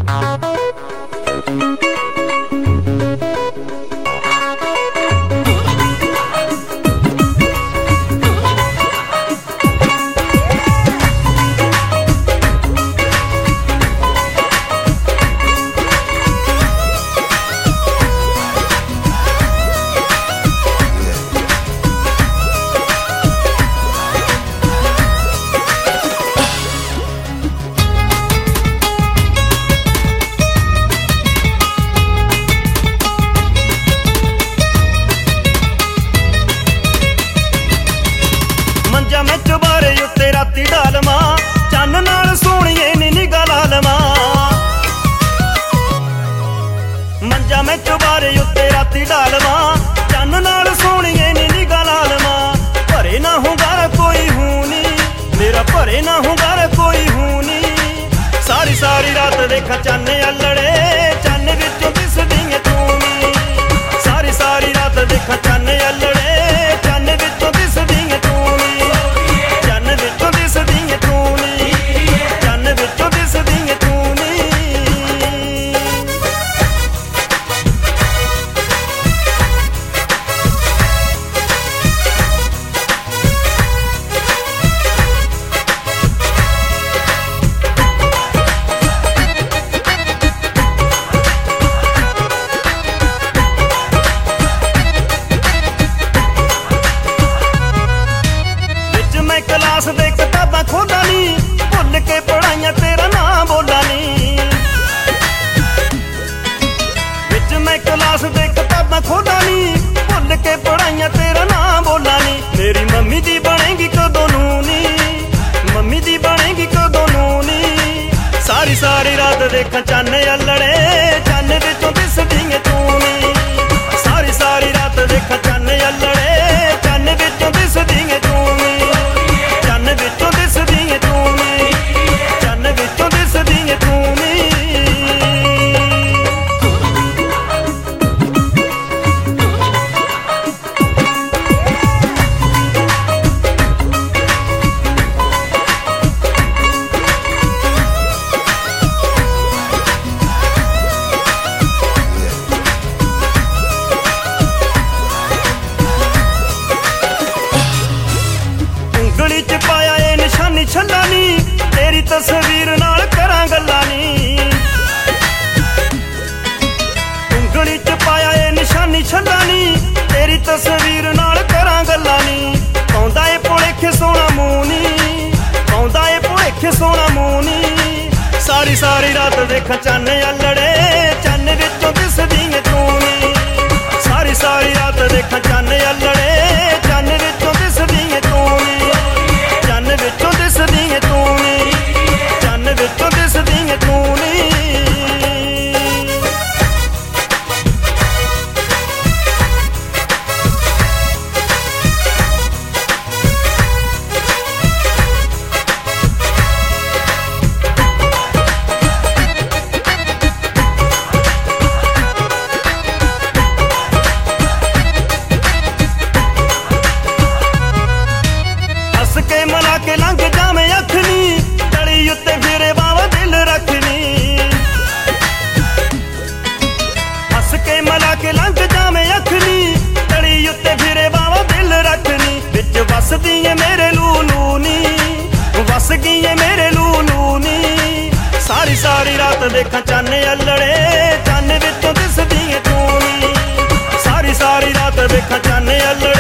मैं चुबारे उत्ते राती डालवा चन नाल सोहणीए नी निगाह ला लवां मंजा मैं चुबारे उत्ते राती डालवा चन नाल सोहणीए नी निगाह ला लवां भरे ना हुंगार कोई हूनी मेरा भरे ना हुंगार कोई हूनी सारी सारी रात देखा चन अल्लड़े चन विचों दिसदी ऐ तूं नी सारी सारी रात देखा चन अल्लड़े चन विचों दिसदी ऐ तूं नी क्लास दे किताबां खोला नी भुल के पढ़ाइयां तेरा नाम बोला नी विच मैं क्लास दे किताबां खोला नी भुल के पढ़ाइयां तेरा नाम बोला नी मेरी मम्मी दी बनेगी कदों नूनी मम्मी दी बनेगी कदों नूनी सारी सारी रात देखा चन अल्लड़े चन विचों दिसदी ऐ तूं नी सारी सारी रात देखा चन अल्लड़े चन विचों दिसदी ऐ तूं नी चन विचों दिसदी ऐ तूं नी चन विचों दिसदी ऐ तूं नी ਉਂਗਲੀ ਚ ਪਾਇਆ ਏ ਨਿਸ਼ਾਨੀ ਛੱਲਾ ਨੀ तेरी तस्वीर नाल करां गल्लां नी ਉਂਗਲੀ ਚ ਪਾਇਆ ਏ ਨਿਸ਼ਾਨੀ ਛੱਲਾ ਨੀ तेरी तस्वीर नाल करां गल्लां नी पाउंदा ਏ भुलेखे सोहणा मूंह नी पाउंदा ਏ भुलेखे सोहणा मूंह नी सारी सारी रात देखा चन अल्लड़े चन विचों दिसदी ऐ तूं नी सारी सारी रात देखा चन अल्लड़े चन विचों दिसदी ऐ तूं नी चन विचों दिसदी ऐ तूं नी चन विचों दिसदी ऐ तूं नी के मना के लंघ जावे अखनी तली उत्ते फिरे बावा दिल रखनी हस के मना के लंघ जावे अखनी तली उत्ते फिरे बावा दिल रखनी विच वसदी ऐ मेरे लूलू नी वस गई ऐ मेरे लूलू नी सारी सारी रात देखा चन अल्लड़े चन विचों दिसदी ऐ तूं नी सारी सारी रात देखा चन अल्लड़े